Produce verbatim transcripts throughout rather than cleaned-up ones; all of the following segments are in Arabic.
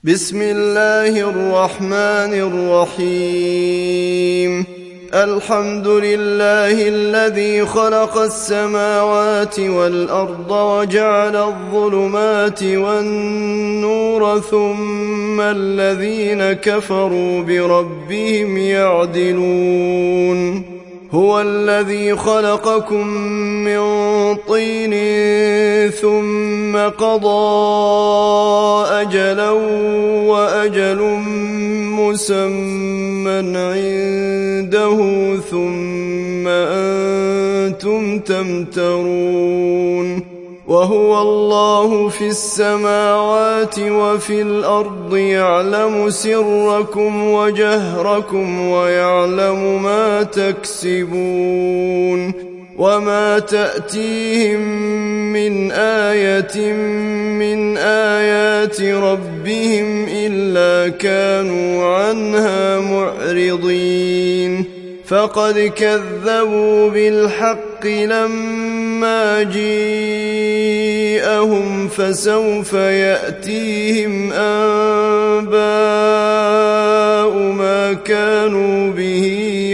بسم الله الرحمن الرحيم الحمد لله الذي خلق السماوات والأرض وجعل الظلمات والنور ثم الذين كفروا بربهم يعدلون هو الذي خلقكم من طين ثم قضى أجلا وأجل مسمى عنده ثم أنتم تمترون وهو الله في السماوات وفي الأرض يعلم سركم وجهركم ويعلم ما تكسبون وما تأتيهم من آية من آيات ربهم إلا كانوا عنها معرضين فقد كذبوا بالحق لما جيءهم فسوف يأتيهم أنباء ما كانوا به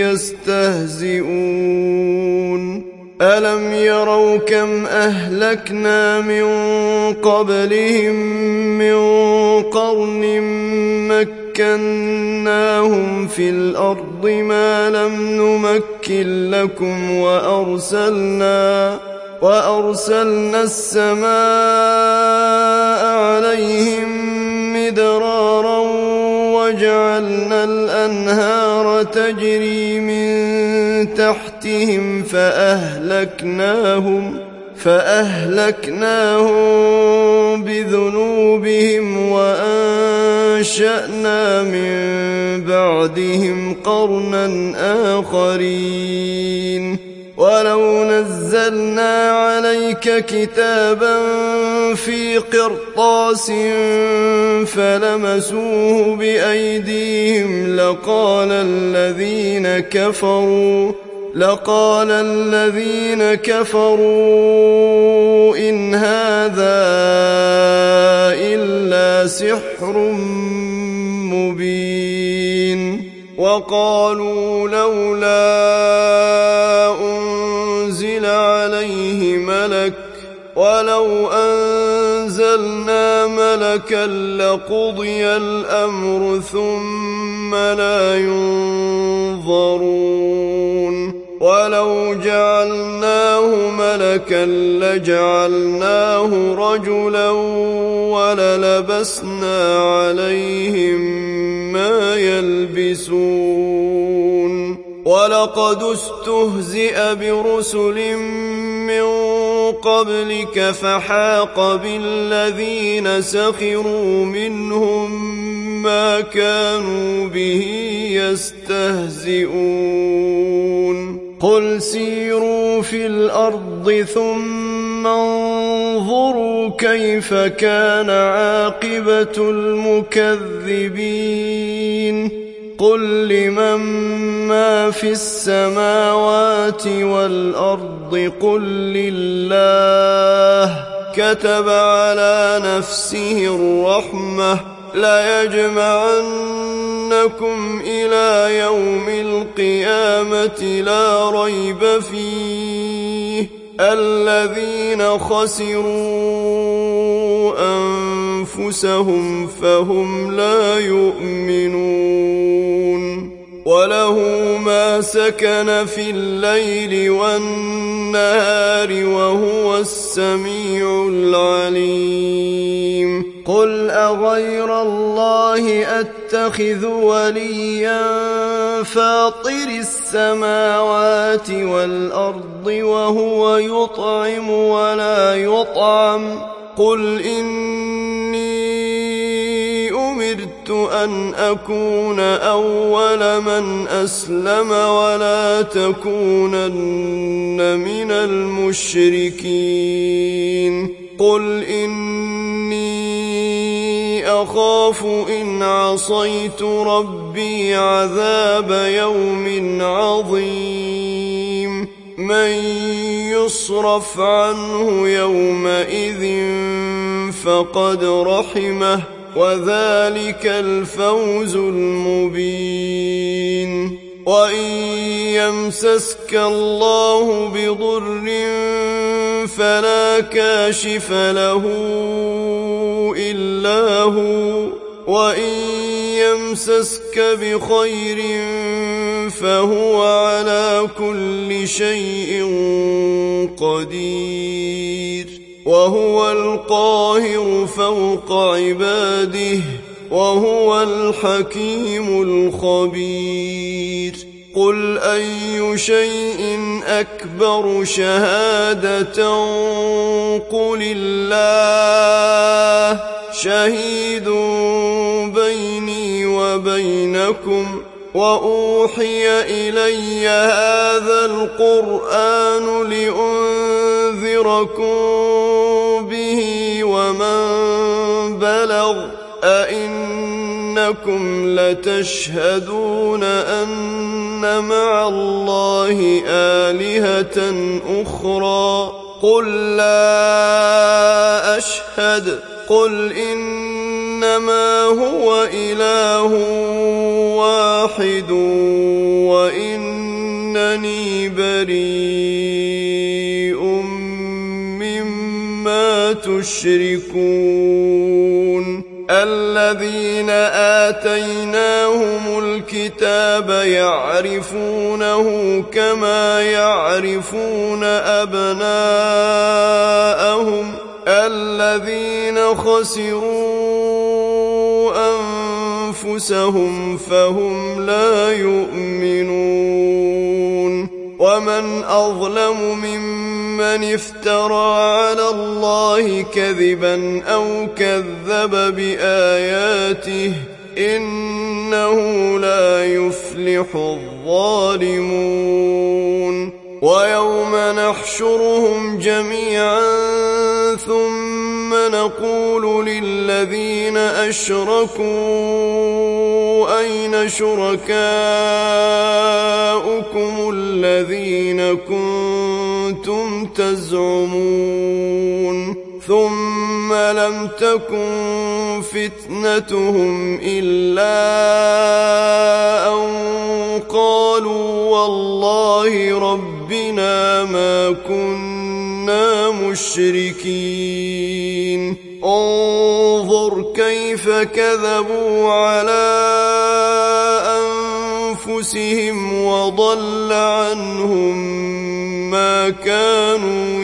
يستهزئون ألم يروا كم أهلكنا من قبلهم من قرن مكناهم في الأرض ما لم نمكن لكم وأرسلنا وأرسلنا السماء عليهم مدرارا وجعلنا الأنهار تجري من تحتهم فأهلكناهم فأهلكناهم بذنوبهم وأنشأنا من بعدهم قرنا آخرين ولو نزلنا عليك كتابا في قرطاس فلمسوه بأيديهم لقال الذين كفروا لقال الذين كفروا إن هذا إلا سحر مبين وقالوا لولا أنزل عليه ملك ولو أنزلنا ملكا لقضي الأمر ثم لا ينظرون ولو جعلناه ملكا لجعلناه رجلا وللبسنا عليهم ما يلبسون ولقد استهزئ برسل من قبلك فحاق بالذين سخروا منهم ما كانوا به يستهزئون قل سيروا في الأرض ثم انظروا كيف كان عاقبة المكذبين قل لمن ما في السماوات والأرض قل لله كتب على نفسه الرحمة ليجمعنكم إلى يوم القيامة لا ريب فيه الذين خسروا أنفسهم فهم لا يؤمنون وله ما سكن في الليل والنهار وهو السميع العليم قل أغير الله أتخذ وليا فاطر السماوات والأرض وهو يطعم ولا يطعم قل إني أمرت أن أكون أول من أسلم ولا تكونن من المشركين قل إني أخاف إن عصيت ربي عذاب يوم عظيم من يصرف عنه يومئذ فقد رحمه وذلك الفوز المبين. وإن يمسسك الله بضر فلا كاشف له إلا هو، وإن يمسسك بخير فهو على كل شيء قدير، وهو القاهر فوق عباده، وهو الحكيم الخبير. قل أي شيء أكبر شهادة قل الله شهيد بيني وبينكم، وأوحي إلي هذا القرآن لأنذركم به ومن بلغ أئنكم لتشهدون أن مع الله آلهة أخرى قل لا أشهد قل إنما هو إله واحد وإنني بريء مما تشركون. الذين آتيناهم الكتاب يعرفونه كما يعرفون أبناءهم الذين خسروا أنفسهم فهم لا يؤمنون. ومن أظلم ممن افترى على الله كذبا أو كذب بآياته إنه لا يفلح الظالمون. ويوم نحشرهم جميعا ثم نقول للذين أشركوا أين شركاؤكم الذين كنتم تزعمون ثم لم تكن فتنتهم إلا أن قالوا والله ربنا ما كنا مشركين. انظر كيف كذبوا على أنفسهم وضل عنهم ما كانوا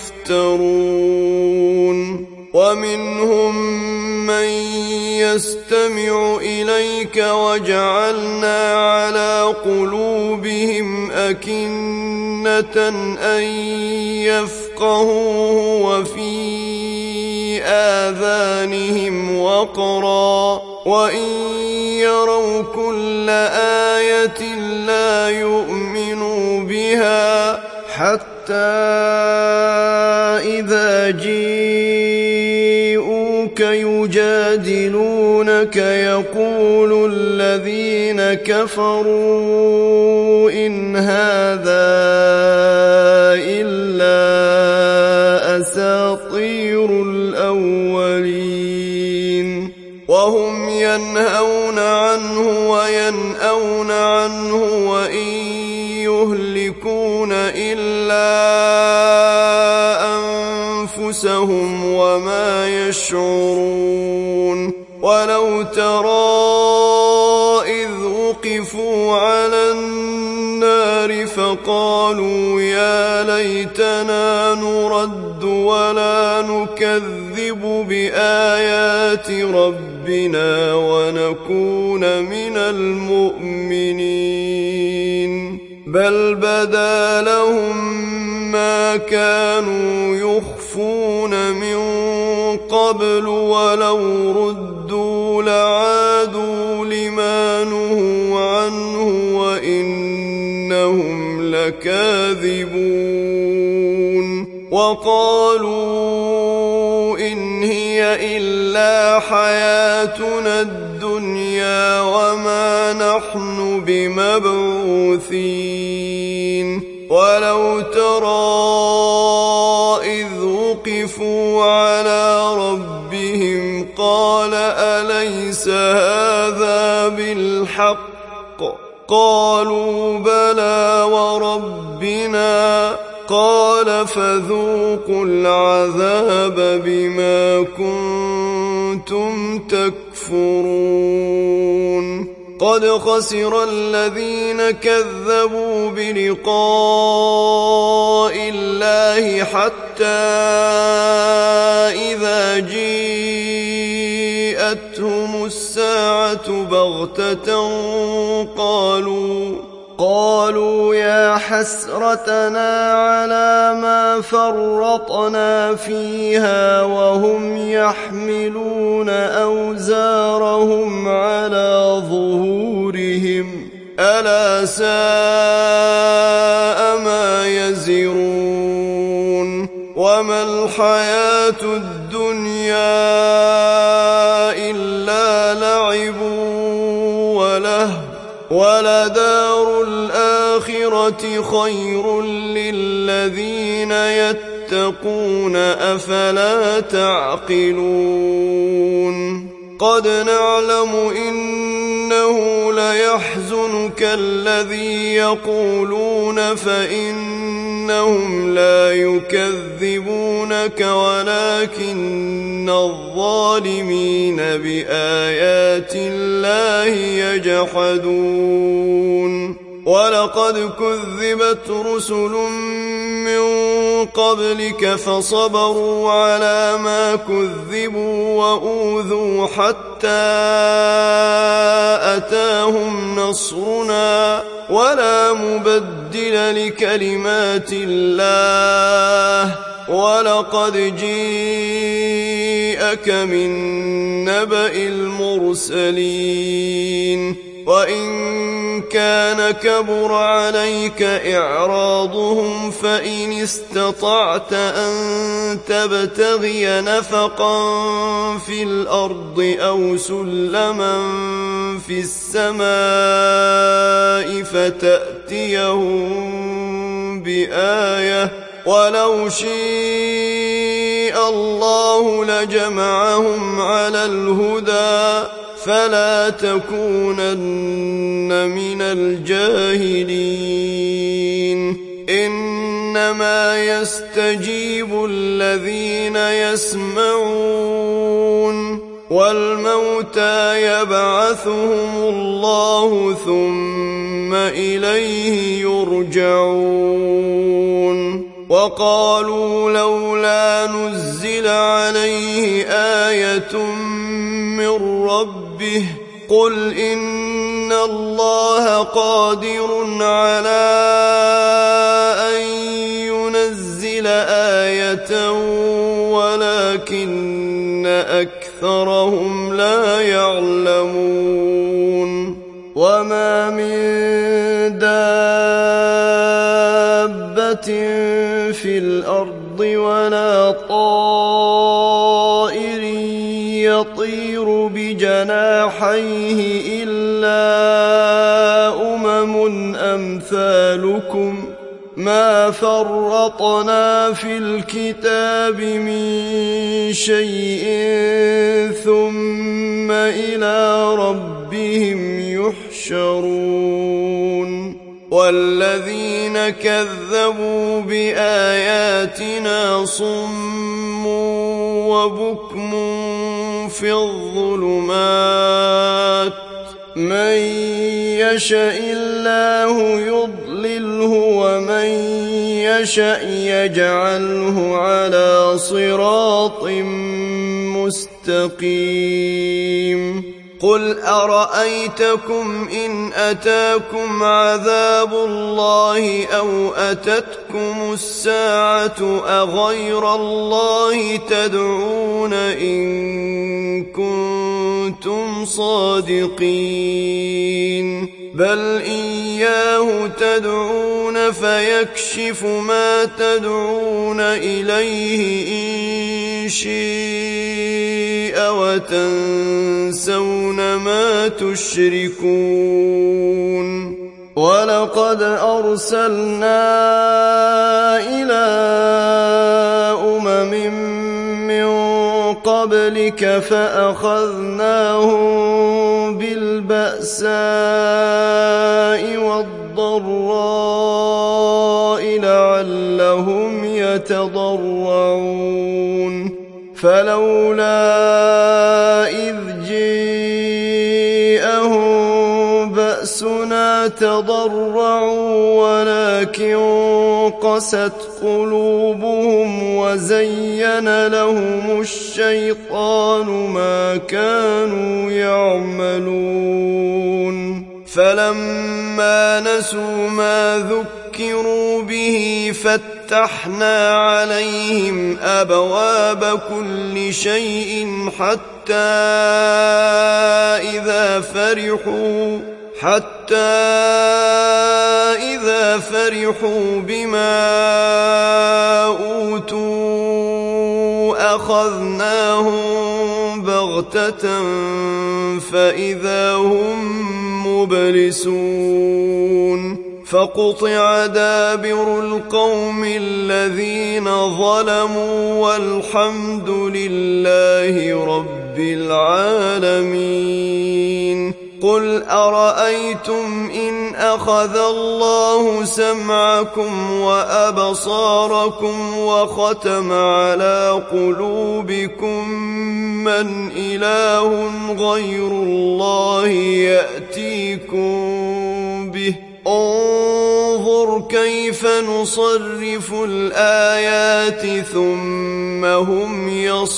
يفترون. ومنهم من يستمع إليك وجعلنا على قلوبهم أكنة أن يفقهوه وفي آذانهم وقرا وإن يروا كل آية لا يؤمنوا بها حتى إذا جيءوك يجادلونك يقول الذين كفروا إن هذا إلا أساطير الأولين. وهم ينهون عنه وينأون عنه وإن يهلكون إلا أنفسهم وما يشعرون. ولو ترى إذ وقفوا على النار فقالوا يا ليتنا نرد ولا نكذب بآيات ربنا ونكون من المؤمنين بل بدا لهم ما كانوا يخفون من قبل ولو ردوا لعادوا لما نهوا عنه وإنهم لكاذبون. وقالوا إن هي إلا حياتنا الدنيا وما نحن بمبعوثين. ولو ترى إذ وقفوا على ربهم قال ألا أليس هذا بالحق قالوا بلى وربنا قال فذوقوا العذاب بما كنتم تكفرون قد خسر الذين كذبوا بلقاء الله حتى إذا جيءتهم الساعة بغتة قالوا قالوا يا حسرتنا على ما فرطنا فيها وهم يحملون أوزارهم على ظهورهم ألا ساء ما يزرون وما الحياة الدنيا إلا لعب ولهو ولدار الآخرة خير للذين يتقون أفلا تعقلون قد نعلم إنه ليحزنك الذي يقولون فإنهم لا يكذبونك ولكن الظالمين بآيات الله يجحدون ولقد كذبت رسل من قبلك فصبروا على ما كذبوا وأوذوا حتى أتاهم نصرنا ولا مبدل لكلمات الله ولقد جيءك من نبأ المرسلين وإن كان كبر عليك إعراضهم فإن استطعت أن تبتغي نفقا في الأرض أو سلما في السماء فتأتيهم بآية ولو شاء الله لجمعهم على الهدى فلا تكونن من الجاهلين إنما يستجيب الذين يسمعون والموتى يبعثهم الله ثم إليه يرجعون وقالوا لولا نزل عليه آية من ربه قل إن الله قادر على أن ينزل آية ولكن أكثرهم لا يعلمون وما من دابة في الأرض ولا طائر يطير بجناحيه إلا أمم أمثالكم ما فرطنا في الكتاب من شيء ثم إلى ربهم يحشرون والذين كذبوا بآياتنا صم وبكم في الظلمات من يشاء الله يضلله ومن يشاء يجعله على صراط مستقيم قل أرأيتكم إن أتاكم عذاب الله أو أتتكم الساعة أغير الله تدعون إن كنتم صادقين بل إياه تدعون فيكشف ما تدعون إليه إن شاء وتنسون ما تشركون ولقد أرسلنا إلى أمم من قبلك فأخذناهم بالبأساء والضراء لعلهم يتضرعون فلولا إذ جاءهم بأسنا تضرعوا ولكن قست قلوبهم وزين لهم الشيطان ما كانوا يعملون فلما نسوا ما ذكروا به فتحنا عليهم أبواب كل شيء حتى إذا فرحوا حتى إذا فرحوا بما أوتوا أخذناهم بغتة فإذا هم مبلسون فقطع دابر القوم الذين ظلموا والحمد لله رب العالمين قل أرأيتم إن أخذ الله سمعكم وأبصاركم وختم على قلوبكم من إله غير الله يأتيكم به انظر كيف نصرف الآيات ثم هم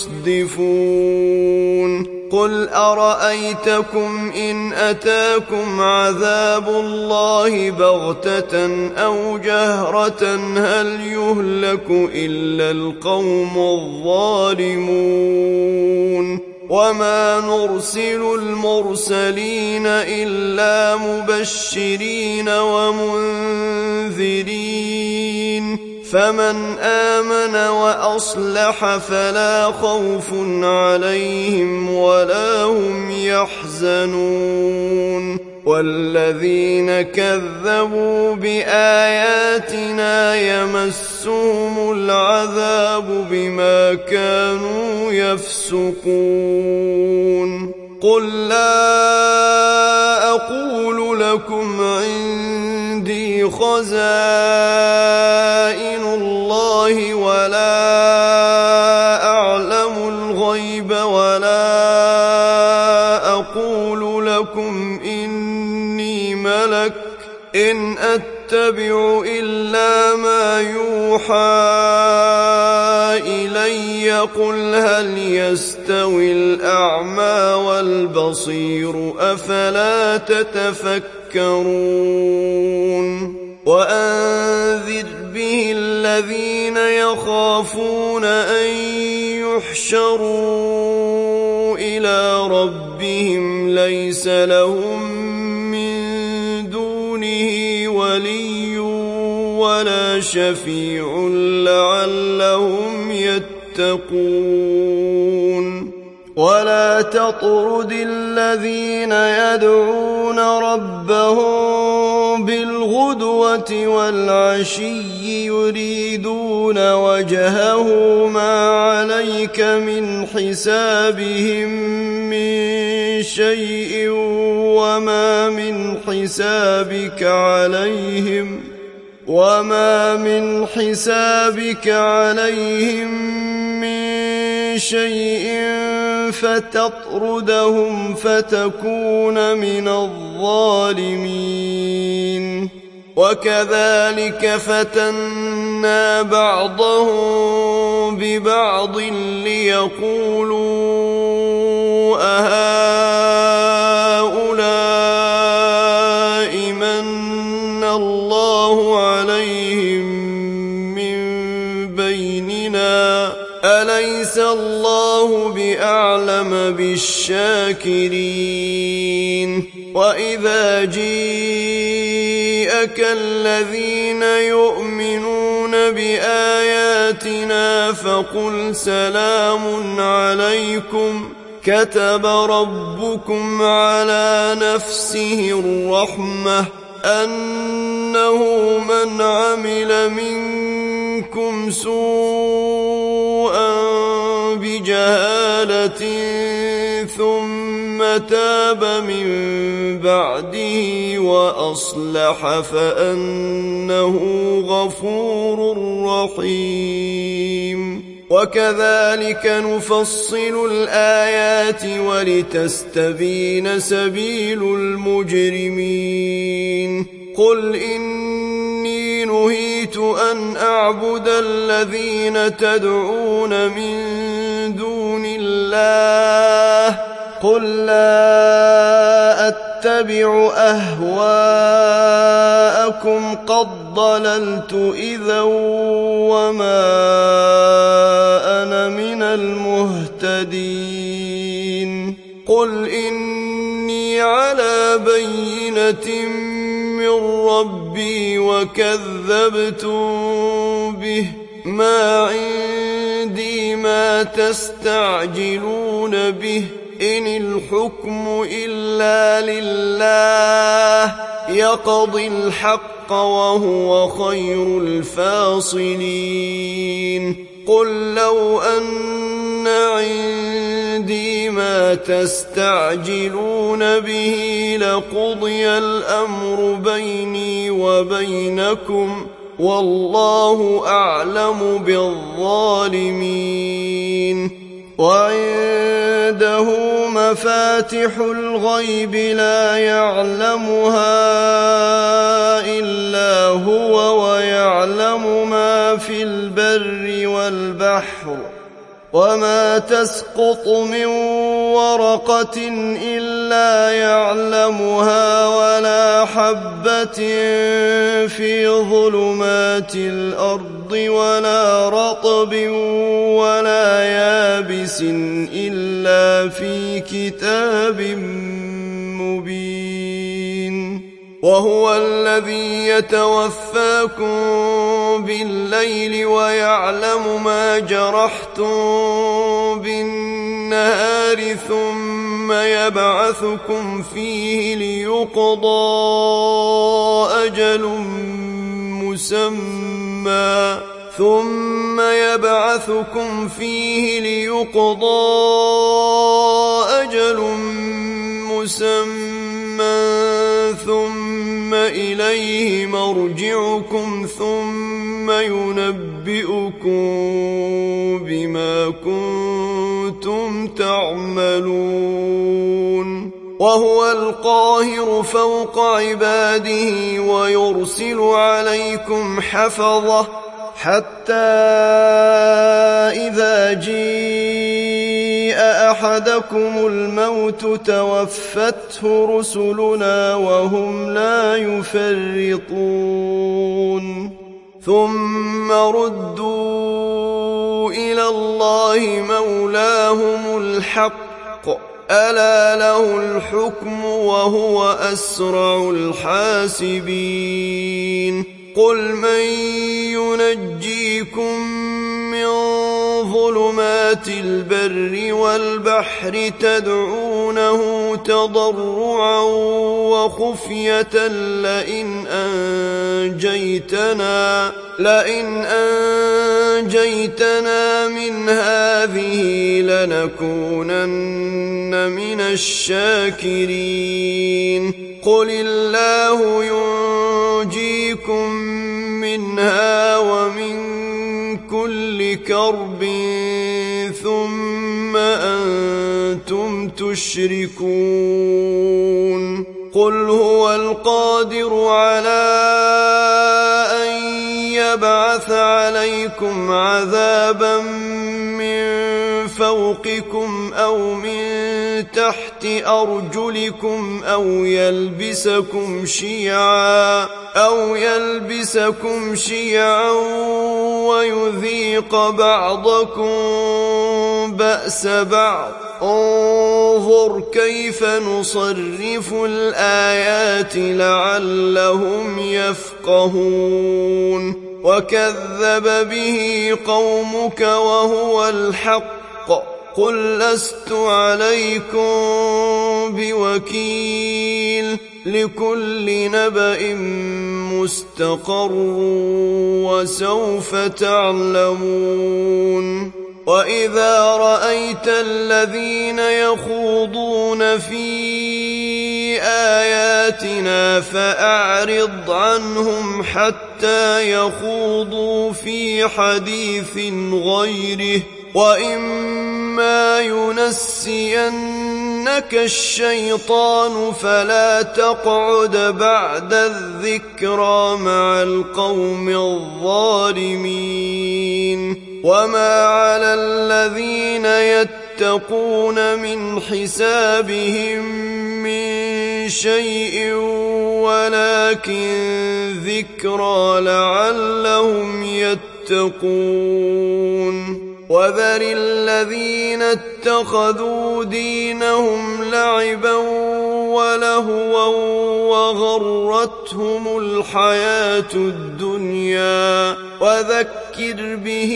يصدفون قل أرأيتكم إن أتاكم عذاب الله بغتة أو جهرة هل يهلك إلا القوم الظالمون وما نرسل المرسلين إلا مبشرين ومنذرين فمن آمن وأصلح فلا خوف عليهم ولا هم يحزنون والذين كذبوا بآياتنا يمسهم العذاب بما كانوا يفسقون قل لا أقول لكم عندي خزائن الله ولا أعلم الغيب ولا أقول لكم إني ملك إن أتبع إلا ما يوحى إلي قل هل يستوي الأعمى والبصير أفلا تتفكرون وأنذر به الذين يخافون أن يحشروا إلى ربهم ليس لهم من دونه ولي ولا شفيع لعلهم يتقون ولا تطرد الذين يدعون ربهم بالغدوة والعشي يريدون وجهه ما عليك من حسابهم من شيء وما من حسابك عليهم وما من حسابك عليهم من شيء فتطردهم فتكون من الظالمين وكذلك فتنا بعضهم ببعض ليقولوا أهؤلاء من الله عليهم من بيننا أليس الله بأعلم بالشاكرين وإذا جيءك الذين يؤمنون بآياتنا فقل سلام عليكم كتب ربكم على نفسه الرحمة أنه من عمل منكم سوءا بجهالة جهالة ثم تاب من بعده وأصلح فأنه غفور رحيم. وكذلك نفصل الآيات ولتستبين سبيل المجرمين. قل إني نهيت أن أعبد الذين تدعون من دون الله قل لا أتبع أهواءكم قد ضللت إذا وما أنا من المهتدين. قل إني على بينة من ربي وكذبتم به ما عندي ما تستعجلون به إن الحكم إلا لله يقضي الحق وهو خير الفاصلين. قل لو أن عندي ما تستعجلون به لقضي الأمر بيني وبينكم والله أعلم بالظالمين. وعنده مفاتح الغيب لا يعلمها إلا هو ويعلم ما في البر والبحر وما تسقط من ورقة إلا يعلمها ولا حبة في ظلمات الأرض ولا رطب ولا يابس إلا في كتاب مبين. وهو الذي يتوفاكم بالليل ويعلم ما جرحتم بالنهار ثم يبعثكم فيه ليقضى أجل مسمى ثم يبعثكم فيه ليقضى أجل مسمى ثم إليه مرجعكم ثم ينبئكم بما كنتم تعملون. وهو القاهر فوق عباده ويرسل عليكم حفظة حتى إذا جيء أحدكم الموت توفته رسلنا وهم لا يفرطون ثم ردوا إلى الله مولاهم الحق ألا له الحكم وهو أسرع الحاسبين. قل من ينجيكم من ظلمات البر والبحر تدعونه تضرعا وخفية لئن أنجيتنا لئن أنجيتنا من هذه لنكونن من الشاكرين. قل الله ينجيكم منها ومن كل كرب ثم أنتم تشركون. قل هو القادر على أن يبعث عليكم عذابا من فوقكم أو من تحت أرجلكم أو يلبسكم شيعا أو يلبسكم شيعا ويذيق بعضكم بأس بعض. انظر كيف نصرف الآيات لعلهم يفقهون. وكذب به قومك وهو الحق قل لست عليكم بوكيل لكل نبأ مستقر وسوف تعلمون. وإذا رأيت الذين يخوضون في آياتنا فأعرض عنهم حتى يخوضوا في حديث غيره، وإما ينسينك الشيطان فلا تقعد بعد الذكرى مع القوم الظالمين. وما على الذين يتقون من حسابهم من شيء ولكن ذكرى لعلهم يتقون. وذر الذين اتخذوا دينهم لعبا ولهوا وغرتهم الحياة الدنيا، وذكر به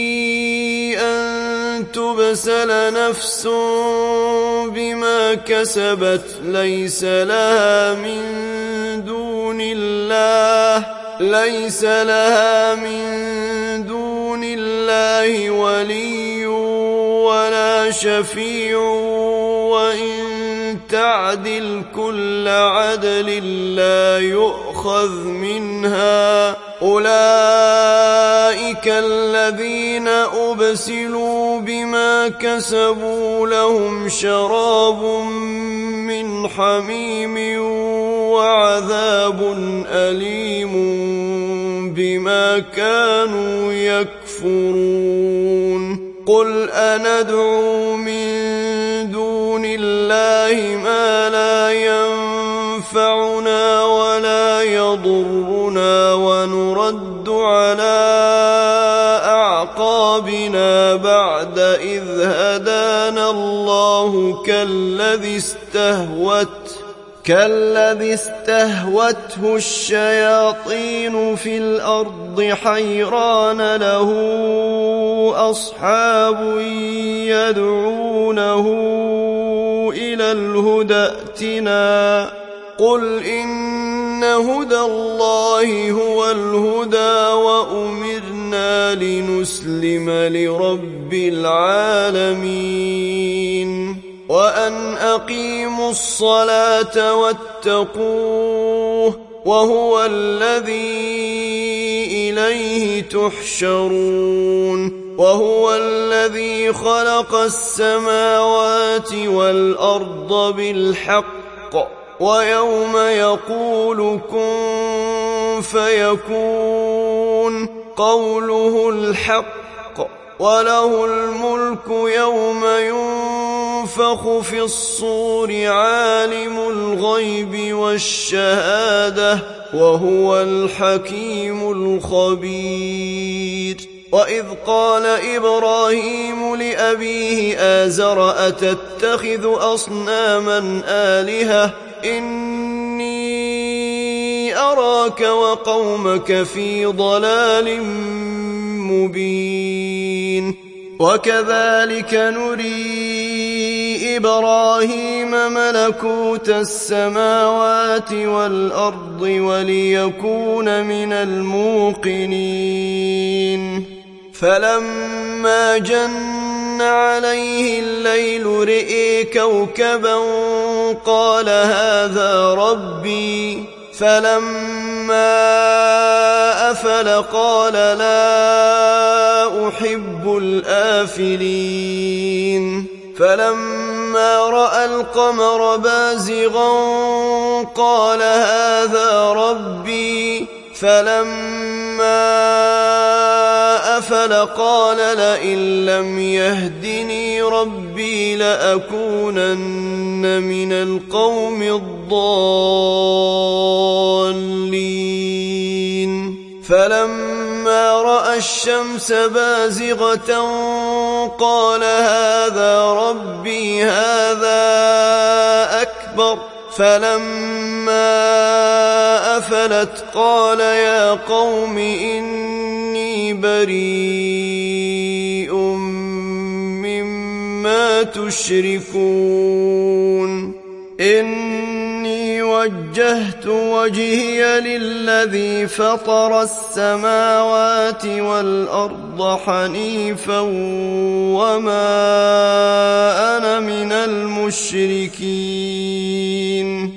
أن تبسل نفس بما كسبت ليس لها من دون الله ليس لها من دون الله ولي ولا شفيع، وإن تعدل كل عدل لا يؤخذ منها. أولئك الذين أبسلوا بما كسبوا لهم شراب من حميم وعذاب أليم بما كانوا يكفرون. قل أندعو من دون الله ما لا ينفعنا ولا يضرنا ونرد على أعقابنا بعد إذ هدانا الله كالذي استهوت كالذي استهوته الشياطين في الأرض حيران له أصحاب يدعونه إلى الهدى ائتنا. قل إن هدى الله هو الهدى وأمرنا لنسلم لرب العالمين وأن أقيموا الصلاة واتقوه وهو الذي إليه تحشرون. وهو الذي خلق السماوات والأرض بالحق ويوم يقول كن فيكون قوله الحق وله الملك يوم ينفخ في الصور عالم الغيب والشهادة وهو الحكيم الخبير. وإذ قال إبراهيم لأبيه آزر أتتخذ أصناما آلهة إني أراك وقومك في ضلال مبين. وكذلك نري إبراهيم ملكوت السماوات والأرض وليكون من الموقنين. فلما جن عليه الليل رئي كوكبا قال هذا ربي، فلما أفل قال لا أحب الآفلين. فلما رأى القمر بازغا قال هذا ربي، فلما أفل قال لئن لم يهدني ربي لأكونن من القوم الضالين. فلما رأى الشمس بازغة قال هذا ربي هذا أكبر. فلما أفلت قال يا قوم إني بريء مما تشركون إني وجهت وجهي للذي فطر السماوات والأرض حنيفا وما أنا من المشركين.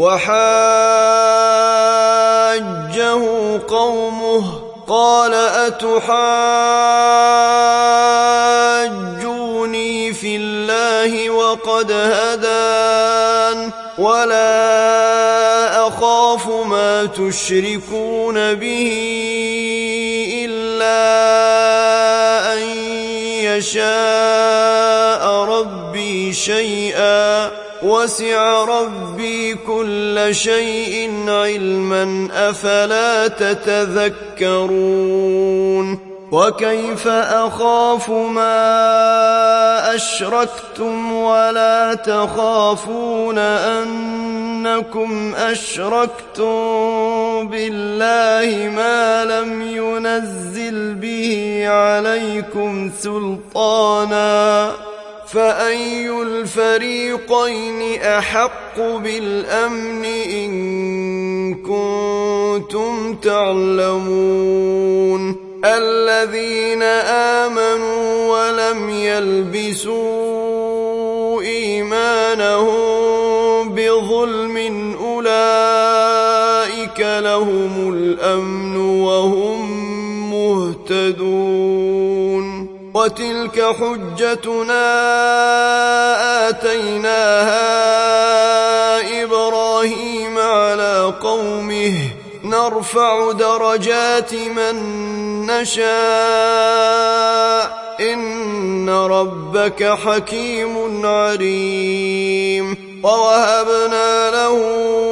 وحاجه قومه قال أتحاجوني في الله وقد هدان ولا أخاف ما تشركون به إلا أن يشاء ربي شيئا وسع ربي كل شيء علما أفلا تتذكرون. وكيف أخاف ما أشركتم ولا تخافون أنكم أشركتم بالله ما لم ينزل به عليكم سلطانا فأي الفريقين أحق بالأمن إن كنتم تعلمون. الذين آمنوا ولم يلبسوا إيمانهم بظلم أولئك لهم الأمن وهم مهتدون. وتلك حجتنا آتيناها إبراهيم على قومه نرفع درجات من نشاء إن ربك حكيم عليم. ووهبنا له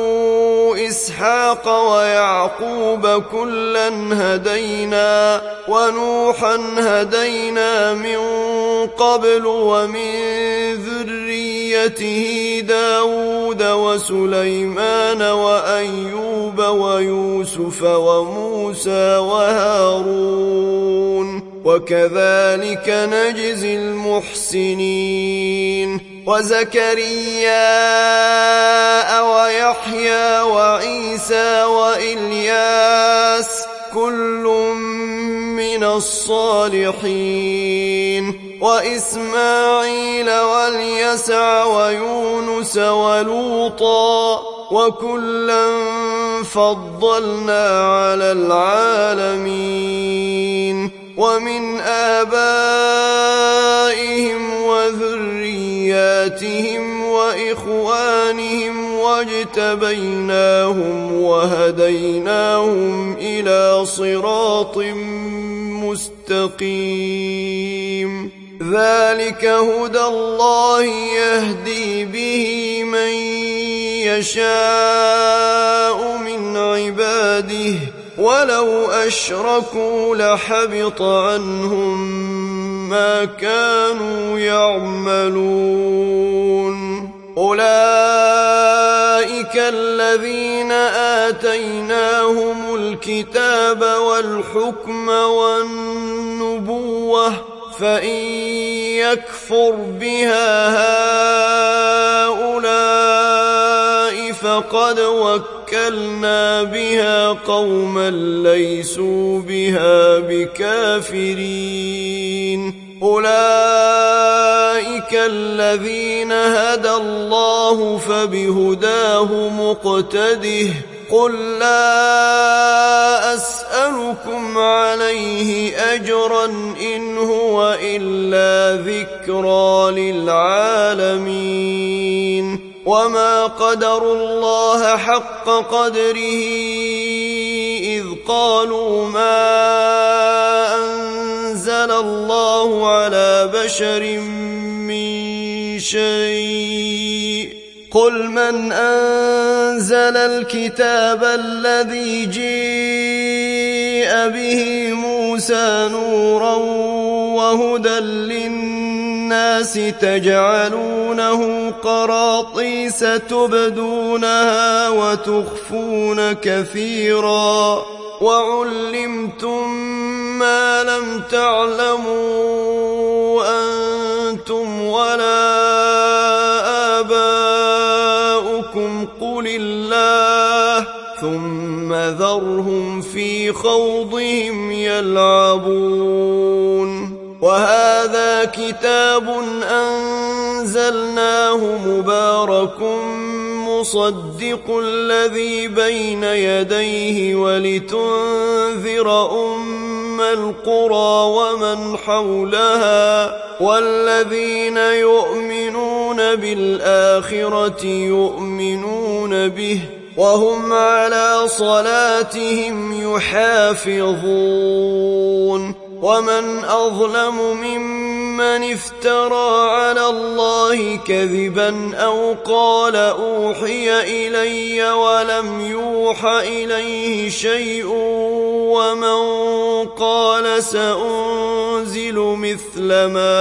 إسحاق ويعقوب كلا هدينا ونوحا هدينا من قبل ومن ذريته داود وسليمان وأيوب ويوسف وموسى وهارون وكذلك نجزي المحسنين. وزكريا ويحيى وعيسى وإلياس كل من الصالحين وإسماعيل واليسع ويونس ولوطا وكلا فضلنا على العالمين. ومن آبائهم وذرياتهم وإخوانهم واجتبيناهم وهديناهم إلى صراط مستقيم. ذلك هدى الله يهدي به من يشاء من عباده ولو أشركوا لحبط عنهم ما كانوا يعملون. أولئك الذين آتيناهم الكتاب والحكم والنبوة فإن يكفر بها هؤلاء فقد وكلنا بها قوما ليسوا بها بكافرين. أولئك الذين هدى الله فبهداه مقتده. قل لا أسألكم عليه أجرا إن هو إلا ذكرى للعالمين. وما قدروا الله حق قدره إذ قالوا ما أنزل الله على بشر من شيء. قل من أنزل الكتاب الذي جيء به موسى نورا وهدى للناس تجعلونه قراطيس تبدونها وتخفون كثيرا وعلمتم ما لم تعلموا أنتم ولا آباؤكم لكم قل الله ثم ذرهم في خوضهم يلعبون وهذا كتاب أنزلناه مبارك مصدق الذي بين يديه ولتنذر أم القرى ومن حولها والذين يؤمنون بالآخرة يؤمنون به وهم على صلاتهم يحافظون ومن أظلم ممن افترى على الله كذبا أو قال أوحي إلي ولم يوح إليه شيء ومن قال سأنزل مثل ما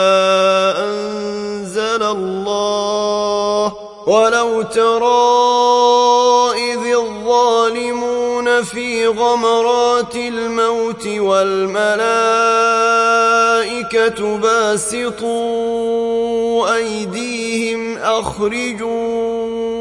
أنزل الله ولو ترى إذ الظالمون في غمرات الموت والملائكة باسطوا أيديهم أخرجوا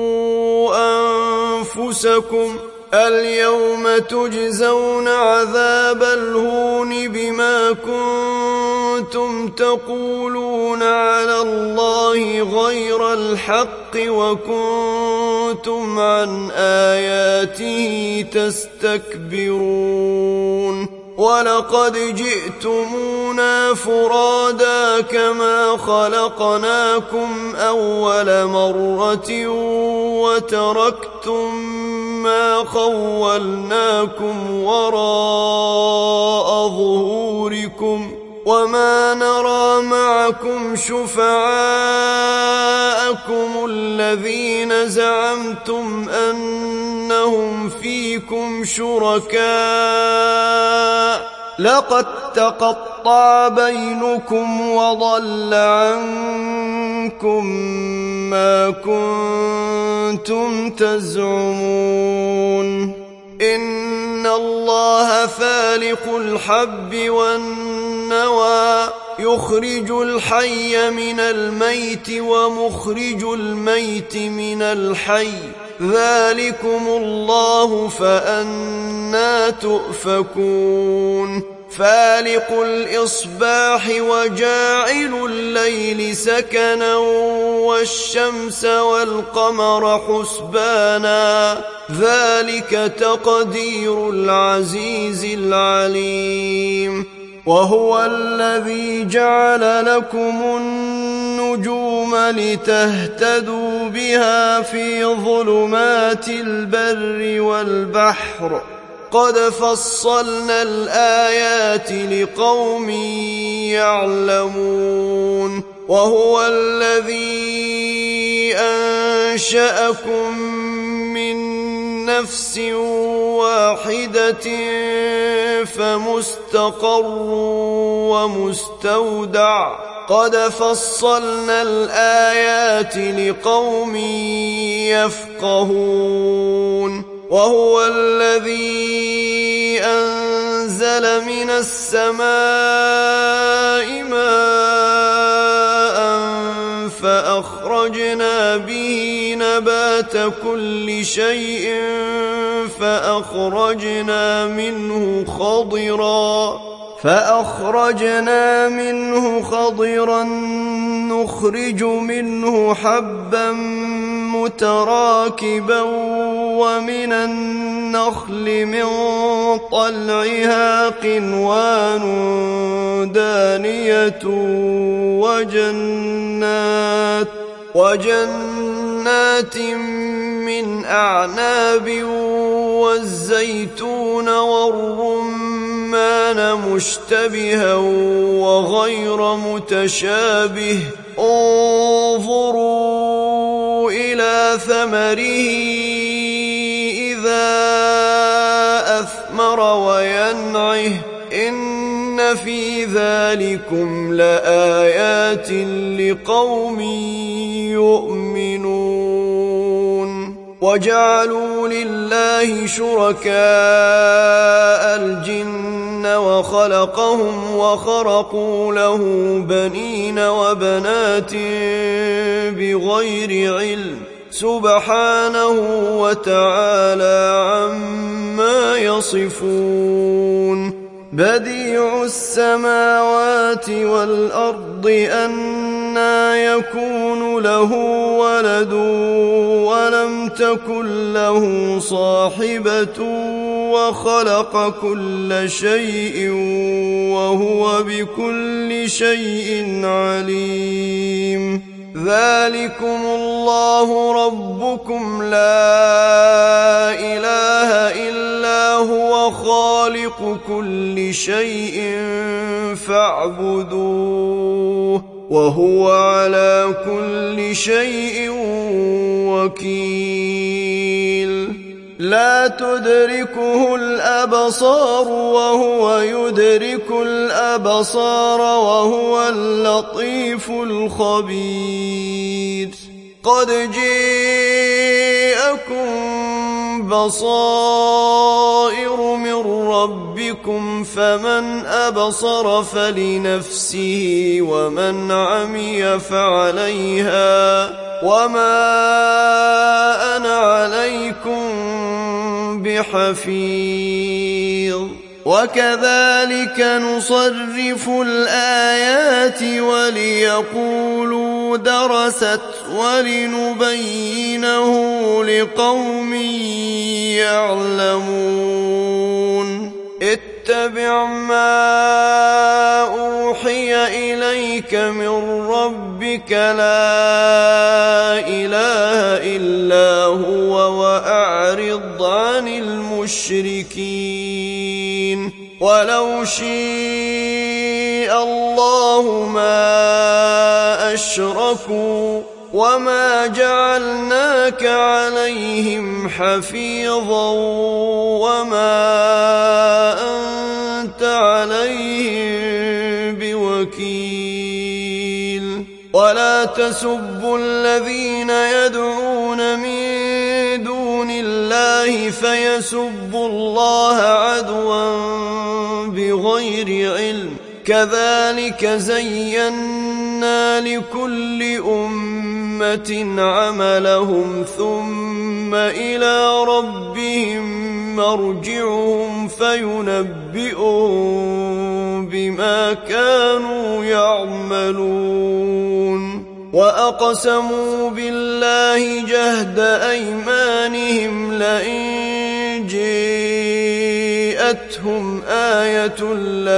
أنفسكم اليوم تجزون عذاب الهون بما كنتم تقولون على الله غير الحق وكنتم عن آياته تستكبرون ولقد جئتمونا فرادا كما خلقناكم أول مرة وتركتم ما خولناكم وراء ظهوركم وما نرى معكم شفعاءكم الذين زعمتم أنهم فيكم شركاء لقد تقطع بينكم وضل عنكم ما كنتم تزعمون إن الله فالق الحب والنوى يخرج الحي من الميت ومخرج الميت من الحي ذلكم الله فأنى تؤفكون فالق الإصباح وجاعل الليل سكنا والشمس والقمر حسبانا ذلك تقدير العزيز العليم وهو الذي جعل لكم النجوم لتهتدوا بها في ظلمات البر والبحر قد فصلنا الآيات لقوم يعلمون وهو الذي أنشأكم من نفس واحدة فمستقر ومستودع قد فصلنا الآيات لقوم يفقهون وهو الذي أنزل من السماء ماء فأخرجنا به نبات كل شيء فأخرجنا منه خضرا فأخرجنا منه خضرا نخرج منه حبا متراكبا ومن النخل من طلعها قنوان دانية وجنات وجنات من أعناب والزيتون والرمان مشتبها وغير متشابه انظروا إلى ثمره إذا أثمر وينعه إن في ذلكم لآيات لقوم يؤمنون وجعلوا لله شركاء الجن وخلقهم وخرقوا له بنين وبنات بغير علم سبحانه وتعالى عما يصفون بديع السماوات والأرض أنى يكون له ولد ولم تكن له صاحبة وخلق كل شيء وهو بكل شيء عليم ذلكم الله ربكم لا إله إلا هو خالق كل شيء فاعبدوه وهو على كل شيء وكيل لا تدركه الأبصار وهو يدرك الأبصار وهو اللطيف الخبير قد جاءكم بصائر من ربكم فمن أبصر فلنفسه ومن عمي فعليها وما أنا عليكم بحفيظ وكذلك نصرف الآيات وليقولوا درست ولنبينه لقوم يعلمون اتبع ما أوحي إليك من ربك لا إله إلا هو وأعرض عن المشركين ولو شاء الله ما أشركوا وما جعلناك عليهم حفيظا وما أنت عليهم بوكيل ولا تسبوا الذين يدعون من دون الله فيسبوا الله عدوا بغير علم كذلك زينا لكل أمة عملهم ثم إلى ربهم مرجعهم فينبئهم بما كانوا يعملون وأقسموا بالله جهد أيمانهم لئن جاءتهم آية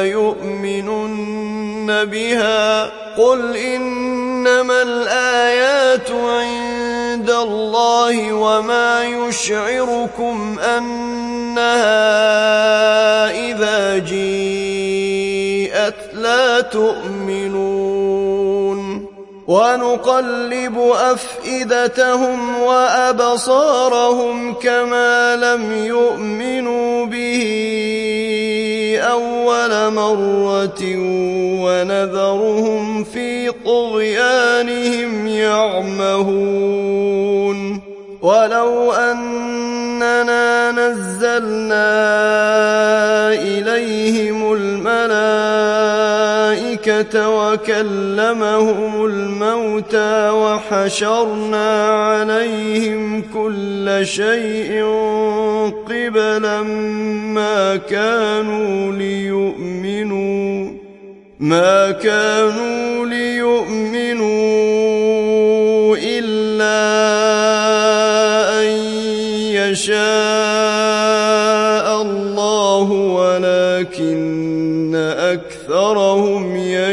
ليؤمنن بها قل إنما الآيات عند الله وما يشعركم أنها إذا جاءت لا تؤمنون ونقلب أفئدتهم وأبصارهم كما لم يؤمنوا به أول مرة ونذرهم في طغيانهم يعمهون ولو أننا نزلنا إليهم الملائكة وكلمهم الموتى وحشرنا عليهم كل شيء قبلا ما كانوا ليؤمنوا ما كانوا ليؤمنوا إلا أن يشاء الله ولكن أكثرهم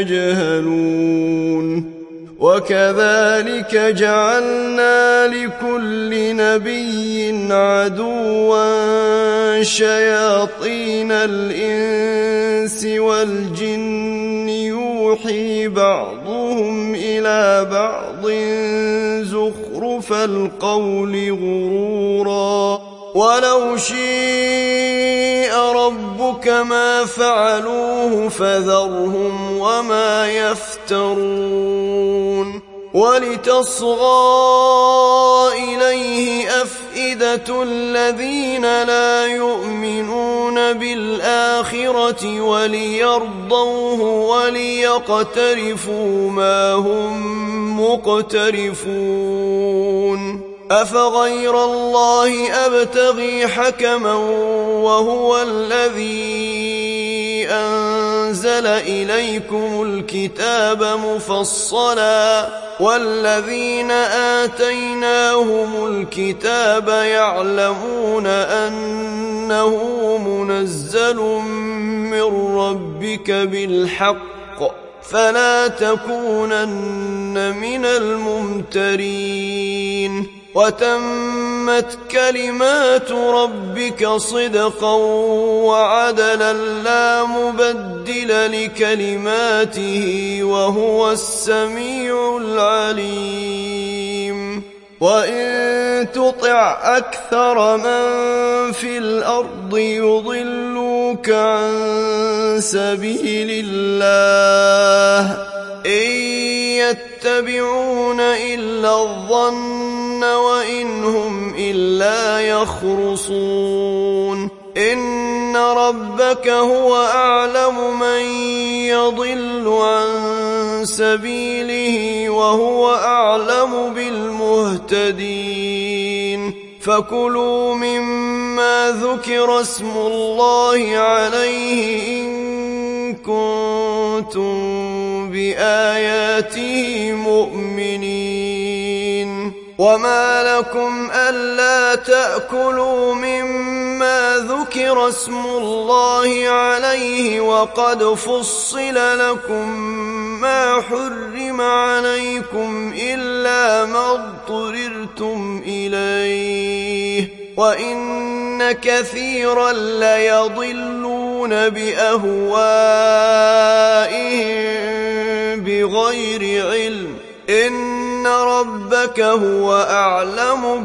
يجهلون وكذلك جعلنا لكل نبي عدوا شياطين الإنس والجن يوحي بعضهم إلى بعض زخرف القول غرورا ولو شاء ربك ما فعلوه فذرهم وما يفترون ولتصغى إليه أفئدة الذين لا يؤمنون بالآخرة وليرضوه وليقترفوا ما هم مقترفون أفغير الله أبتغي حكما وهو الذي أنزل إليكم الكتاب مفصلا والذين آتيناهم الكتاب يعلمون أنه منزل من ربك بالحق فلا تكونن من الممترين وتمت كلمات ربك صدقا وعدلا لا مبدل لكلماته وهو السميع العليم وإن تطع أكثر من في الأرض يضلوك عن سبيل الله إن يتبعون إلا الظن وإن هم إلا يخرصون إن ربك هو أعلم من يضل عن سبيله وهو أعلم بالمهتدين فكلوا مما ذكر اسم الله عليه إن كنتم بآياته مؤمنين وما لكم ألا تأكلوا مما ذكر اسم الله عليه وقد فصل لكم ما حرم عليكم إلا ما اضطررتم إليه وإن كثيرا ليضلون بأهوائهم بغير علم إن ربك هو أعلم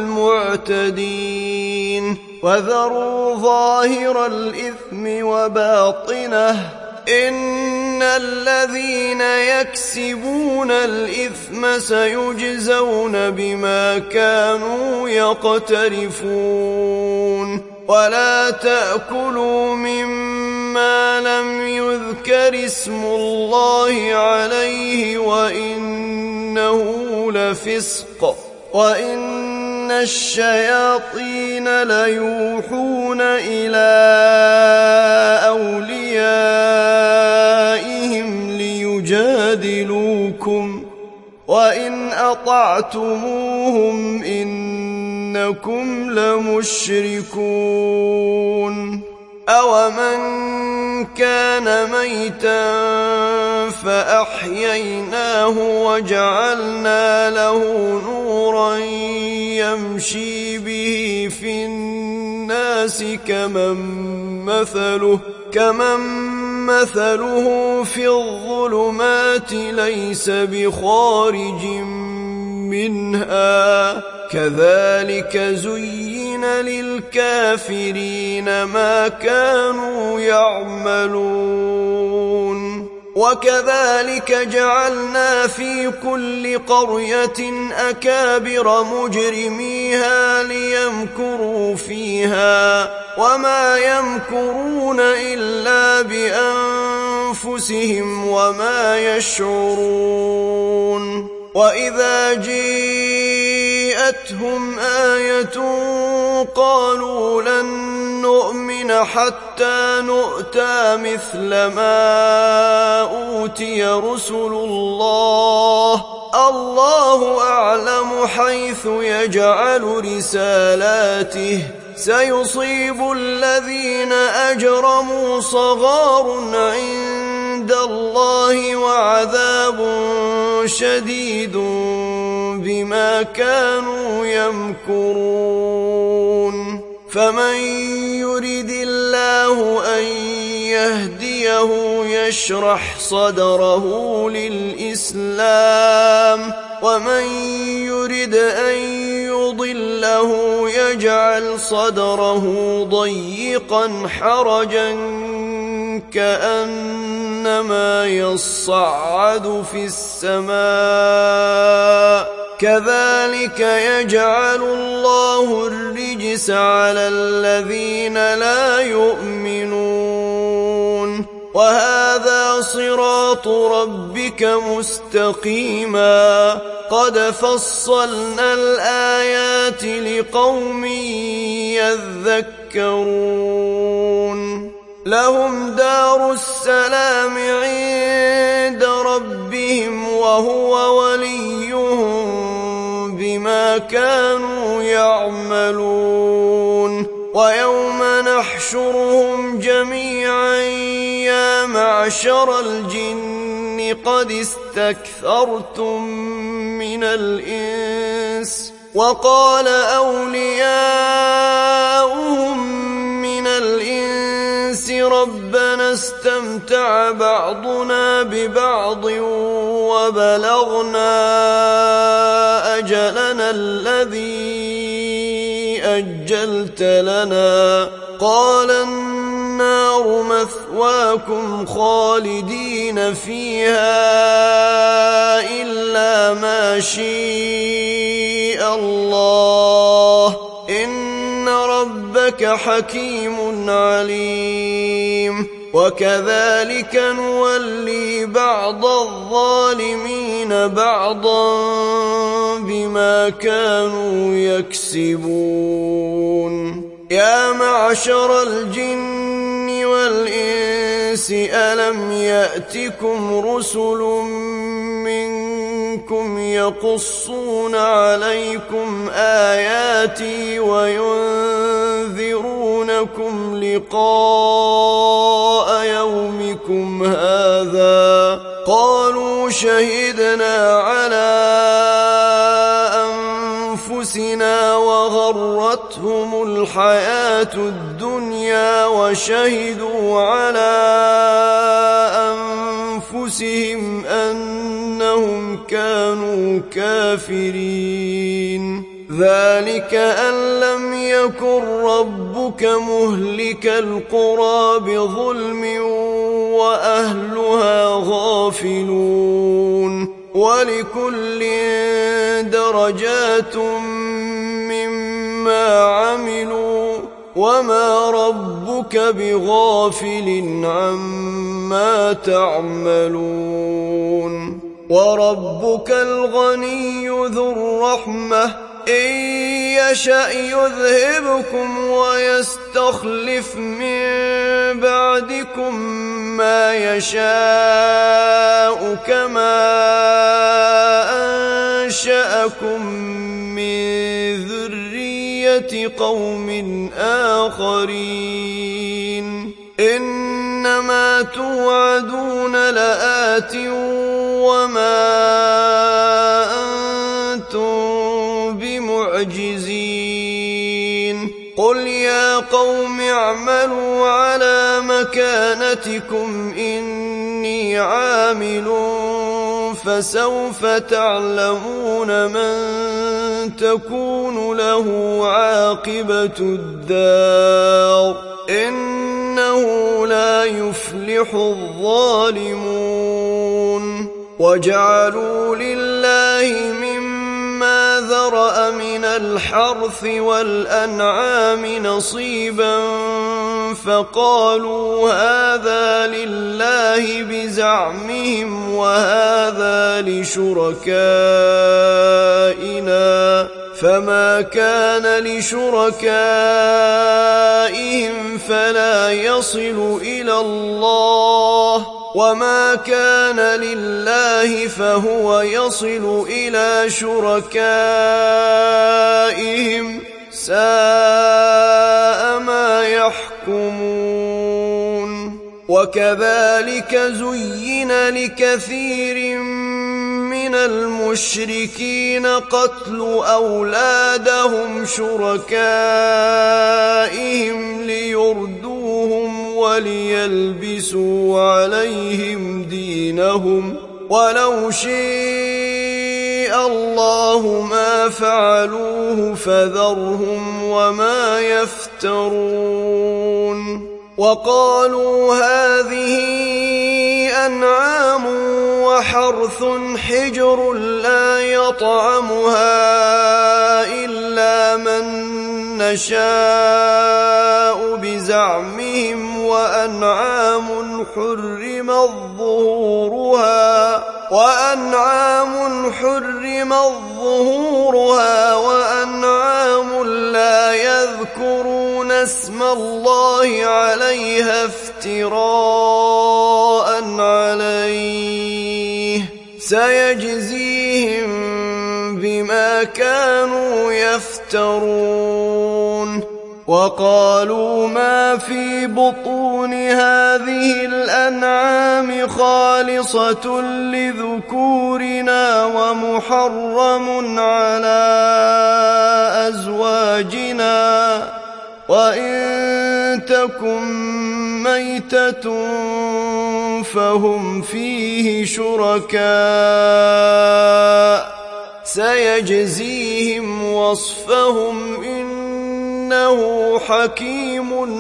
بالمعتدين وذروا ظاهر الإثم وباطنه إن الذين يكسبون الإثم سيجزون بما كانوا يقترفون ولا تأكلوا مما لم يذكر اسم الله عليه وإنه لفسق وإن الشياطين ليوحون إلى أوليائهم ليجادلوكم وإن أطعتموهم إنكم لمشركون أومن كان ميتا فأحييناه وجعلنا له نورا يمشي به في الناس كمن مثله كمن مثله في الظلمات ليس بخارج منها كذلك زين للكافرين ما كانوا يعملون وكذلك جعلنا في كل قرية أكابر مجرميها ليمكروا فيها وما يمكرون إلا بأنفسهم وما يشعرون وإذا جيءتهم آية قالوا لن نؤمن حتى نؤتى مثل ما أوتي رسل الله الله أعلم حيث يجعل رسالاته سيصيب الذين أجرموا صغار عند الله وعذاب شديد بما كانوا يمكرون فمن يرد الله أن يهديه يشرح صدره للإسلام ومن يرد أن يضله يجعل صدره ضيقا حرجا كأنما يصعد في السماء كذلك يجعل الله الرجس على الذين لا يؤمنون وهذا هذا صراط ربك مستقيما قد فصلنا الآيات لقوم يذكرون لهم دار السلام عند ربهم وهو وليهم بما كانوا يعملون ويوم نحشرهم جميعا يا معشر الجن قد استكثرتم من الإنس وقال أولياؤهم من الإنس ربنا استمتع بعضنا ببعض وبلغنا أجلنا الذي أجلت لنا قال النار مثواكم خالدين فيها إلا ما شاء الله إن ربك حكيم عليم وكذلك نولي بعض الظالمين بعضا بما كانوا يكسبون يا معشر الجن والإنس ألم يأتكم رسل منكم يقصون عليكم آياتي وينذرونكم لقاء يومكم هذا قالوا شهدنا على أنفسنا وغرتهم الحياة الدنيا وشهدوا على أنفسهم أنهم كانوا كافرين ذلك أن لم يكن ربك مهلك القرى بظلم وأهلها غافلون ولكل درجات مما عملوا وما ربك بغافل عما تعملون وربك الغني ذو الرحمة إن يشأ يذهبكم ويستخلف من بعدكم ما يشاء كما أنشأكم من ذرية قوم آخرين إنما توعدون لآت وما أنتم بمعجزين قل يا قوم اعملوا على مكانتكم إني عامل فسوف تعلمون من تكون له عاقبة الدار إنه لا يفلح الظالمون وجعلوا لله مما ذرأ من الحرث والأنعام نصيبا فقالوا هذا لله بزعمهم وهذا لشركائنا فما كان لشركائهم فلا يصل إلى الله وما كان لله فهو يصل إلى شركائهم ساء ما يحكمون وكذلك زين لكثير من المشركين قتل أولادهم شركائهم ليردوهم وليلبسوا عليهم دينهم ولو شاء الله ما فعلوه فذرهم وما يفترون وقالوا هذه أنعام وحرث حجر لا يطعمها إلا من نشاء هادوا بزعمهم وأنعام حرمت ظهورها وأنعام حرمت ظهورها وأنعام لا يذكرون اسم الله عليها افتراء عليه سيجزيهم بما كانوا يفترون. وقالوا ما في بطون هذه الأنعام خالصة لذكورنا ومحرم على أزواجنا وإن تكن ميتة فهم فيه شركاء سيجزيهم وصفهم إنه حكيم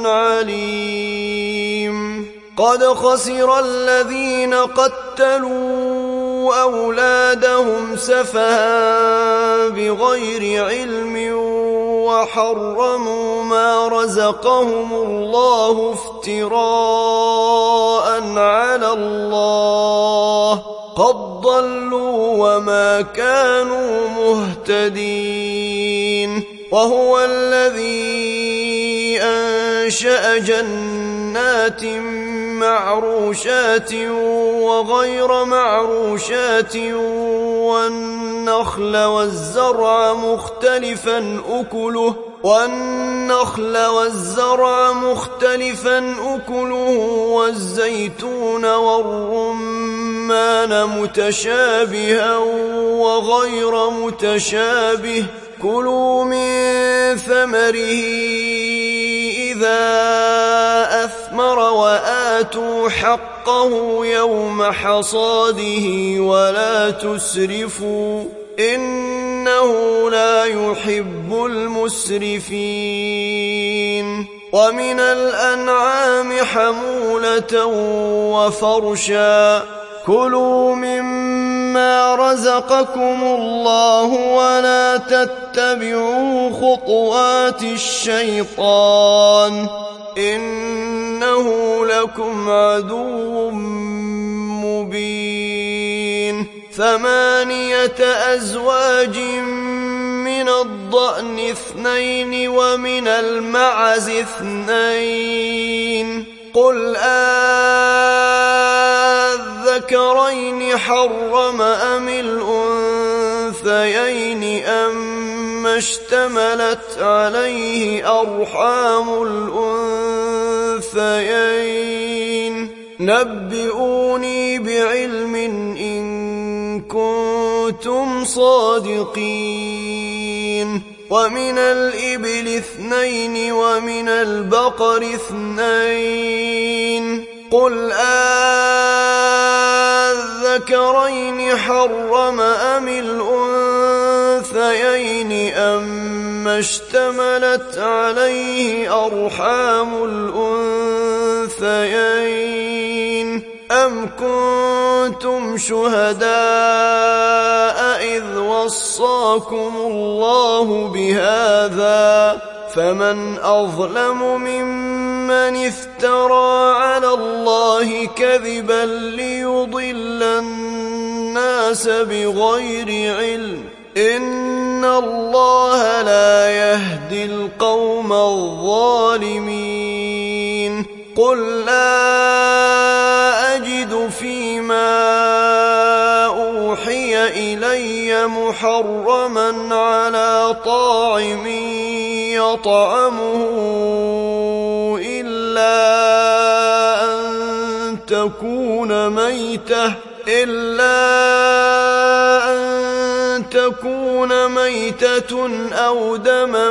عليم. قد خسر الذين قتلوا أولادهم سفها بغير علم وحرموا ما رزقهم الله افتراء على الله قد ضلوا وما كانوا مهتدين. وهو الذي أنشأ جنات معروشات وغير معروشات والنخل والزرع مختلفا أكله والنخل والزرع مختلفا أكله والزيتون والرمان متشابها وغير متشابه كلوا من ثمره إذا أثمر وآتوا حقه يوم حصاده ولا تسرفوا إنه لا يحب المسرفين. ومن الأنعام حمولة وفرشا كلوا مما رزقكم الله ولا تتبعوا خطوات الشيطان إنه لكم عدو مبين. ثمانية أزواج من الضأن اثنين ومن المعز اثنين قل أذكرين حرم أم الأنثيين أما اشتملت عليه أرحام الأنثيين نبئوني بعلم إن كنتم صادقين. ومن الإبل اثنين ومن البقر اثنين قل أذكرين حرم أم الأنثيين أما اشتملت عليه أرحام الأنثيين أم كنتم شهداء إذ وصاكم الله بهذا فمن أظلم ممن افترى على الله كذبا ليضل الناس بغير علم إن الله لا يهدي القوم الظالمين. قل لا أجد فيما أوحي إلي محرما على طاعم يطعمه إلا أن تكون ميتة إلا أن تكون ميتة أو دما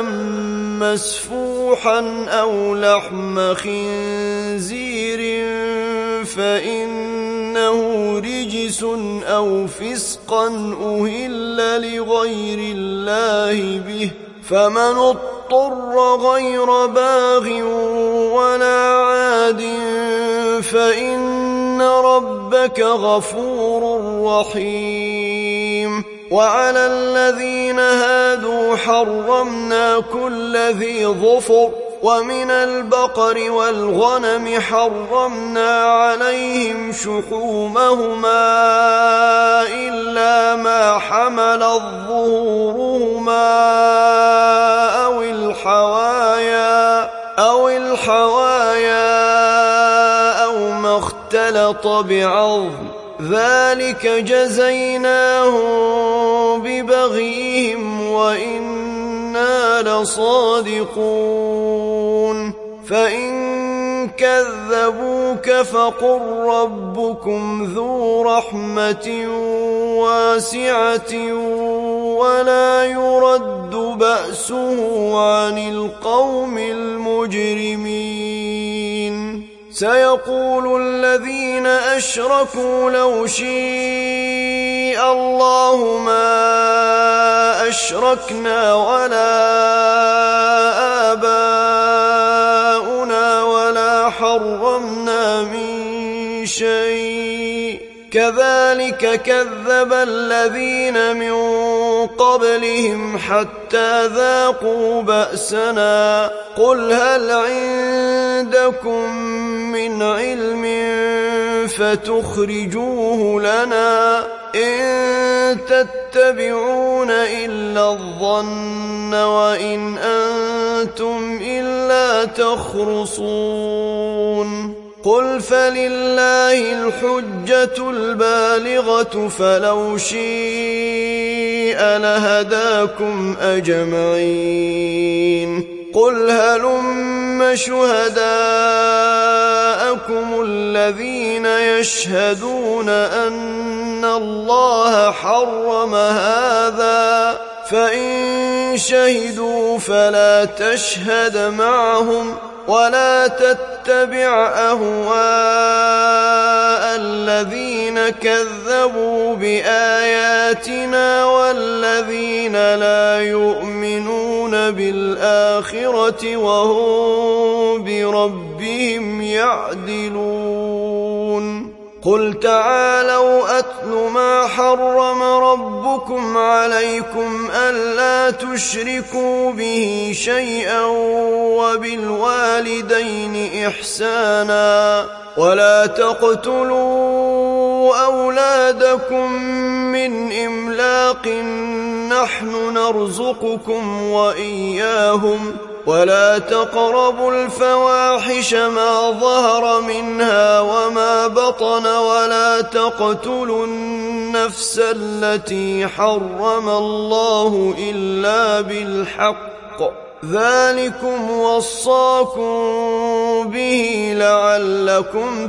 مسفوحا أو لحم خنزير فإنه رجس أو فسقا أهل لغير الله به فمن اضطر غير باغ ولا عاد فإن ربك غفور رحيم. وعلى الذين هادوا حرمنا كل ذي ظفر ومن البقر والغنم حرمنا عليهم شحومهما إلا ما حملت ظهورهما أو الحوايا أو الحوايا أو ما اختلط بعظم ذلك جزيناهم ببغيهم وإنا لصادقون فإن كذبوك فقل ربكم ذو رحمة واسعة ولا يرد بأسه عن القوم المجرمين سيقول الذين أشركوا لو شاء الله ما أشركنا ولا آباؤنا ولا حرمنا من شيء كذلك كذب الذين من قبلهم حتى ذاقوا بأسنا قل هل عندكم من علم فتخرجوه لنا إن تتبعون إلا الظن وإن أنتم إلا تخرصون قل فلله الحجة البالغة فلو شاء لهداكم أجمعين قل هلم شهداءكم الذين يشهدون أن الله حرم هذا فإن شهدوا فلا تشهد معهم ولا تتبع أهواء الذين كذبوا بآياتنا والذين لا يؤمنون بالآخرة وهم بربهم يعدلون قل تعالوا أتل ما حرم ربكم عليكم ألا تشركوا به شيئا وبالوالدين إحسانا ولا تقتلوا أولادكم من إملاق نحن نرزقكم وإياهم ولا تقربوا الفواحش ما ظهر منها وما بطن ولا تقتلوا النفس التي حرم الله إلا بالحق ذلكم وصاكم به لعلكم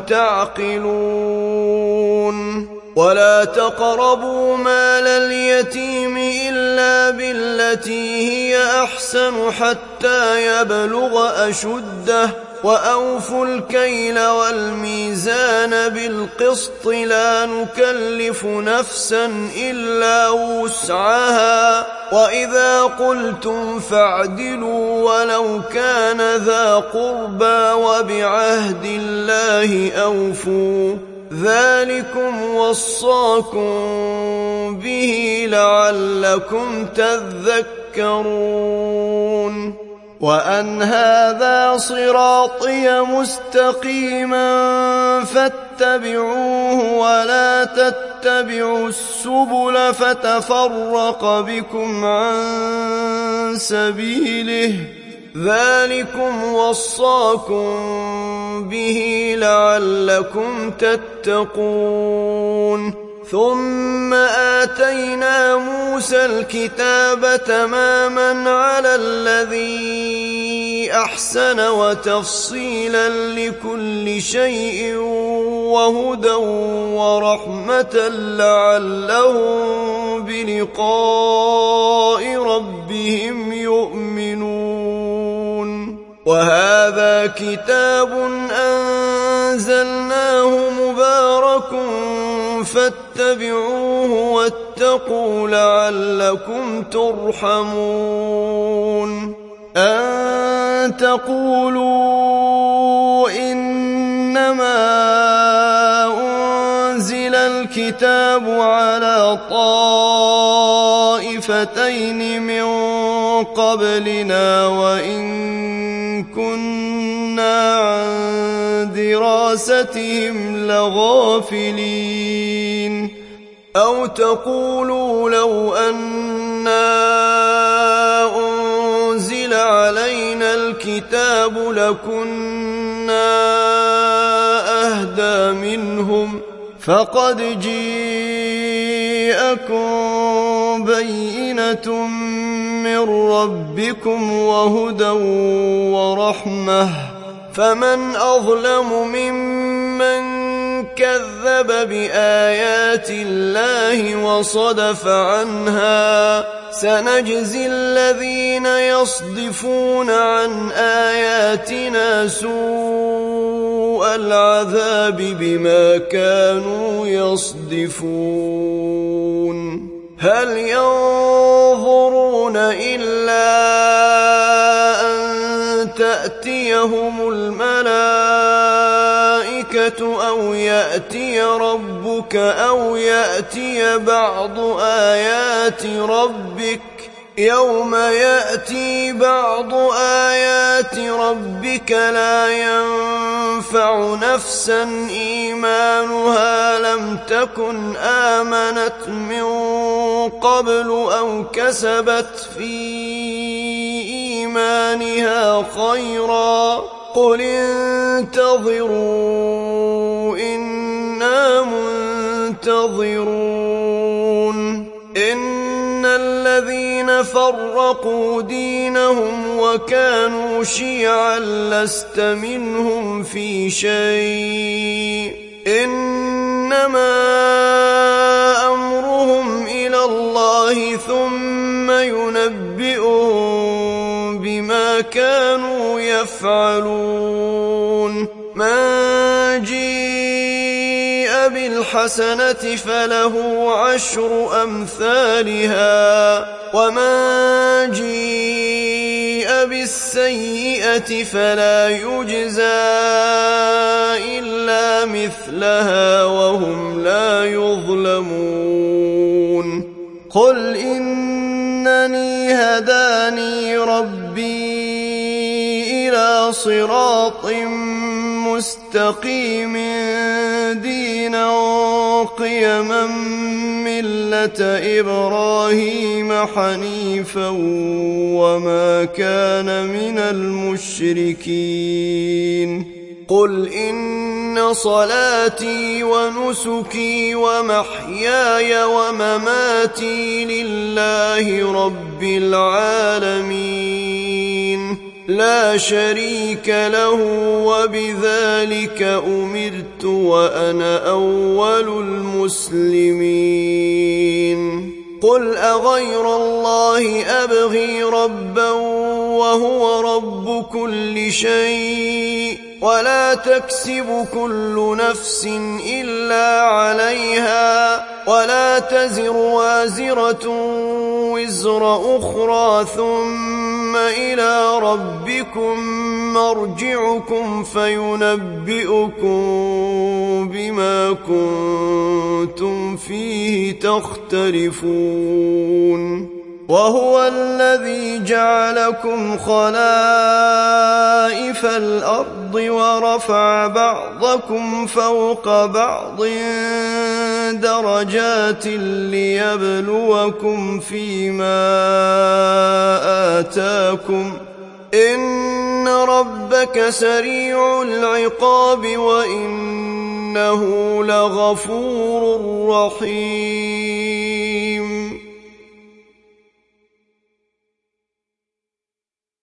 تعقلون ولا تقربوا مال اليتيم إلا بالتي هي أحسن حتى يبلغ أشده وأوفوا الكيل والميزان بالقسط لا نكلف نفسا إلا وسعها وإذا قلتم فاعدلوا ولو كان ذا قربى وبعهد الله أوفوا ذلكم وصاكم به لعلكم تذكرون وأن هذا صراطي مستقيما فاتبعوه ولا تتبعوا السبل فتفرق بكم عن سبيله ذلكم وصاكم به لعلكم تتقون ثم آتينا موسى الكتاب تماما على الذي أحسن وتفصيلا لكل شيء وهدى ورحمة لعلهم بلقاء ربهم يؤمنون وهذا كتاب أنزلناه مبارك فاتبعوه واتقوا لعلكم ترحمون أن تقولوا إنما أنزل الكتاب على طائفتين من قبلنا وإن كنا عن دراستهم لغافلين أو تقولوا لو أنا أنزل علينا الكتاب لكنا أهدى منهم فقد جاءكم بينة من ربكم وهدى ورحمة فمن أظلم ممن كذب بآيات الله وصدف عنها سنجزي الذين يصدفون عن آياتنا سوء العذاب بما كانوا يصدفون هل ينظرون إلا أن تأتيهم الملائكة أو يأتي ربك أو يأتي بعض آيات ربك يوم يأتي بعض آيات ربك لا ينفع نفسا إيمانها لم تكن آمنت من قبل أو كسبت في إيمانها خيرا قل انتظروا إنا منتظرون إن الذين فرقوا دينهم وكانوا شيعا لست منهم في شيء إنما أمرهم إلى الله ثم ينبئهم بما كانوا يفعلون من جاء بالحسنة فله عشر أمثالها ومن جاء بالسيئة فلا يجزى إلا مثلها وهم لا يظلمون قل إنني هداني ربي إلى صراط مستقيم دينا قيما ملة إبراهيم حنيفا وما كان من المشركين قل إن صلاتي ونسكي ومحياي ومماتي لله رب العالمين لا شريك له وبذلك أمرت وأنا أول المسلمين قل أغير الله أبغي ربا وهو رب كل شيء ولا تكسب كل نفس إلا عليها ولا تزر وازرة وزر أخرى ثم إلى ربكم مرجعكم فينبئكم بما كنتم فيه تختلفون وهو الذي جعلكم خلائف الأرض ورفع بعضكم فوق بعض درجات ليبلوكم فيما آتاكم إن ربك سريع العقاب وإنه لغفور رحيم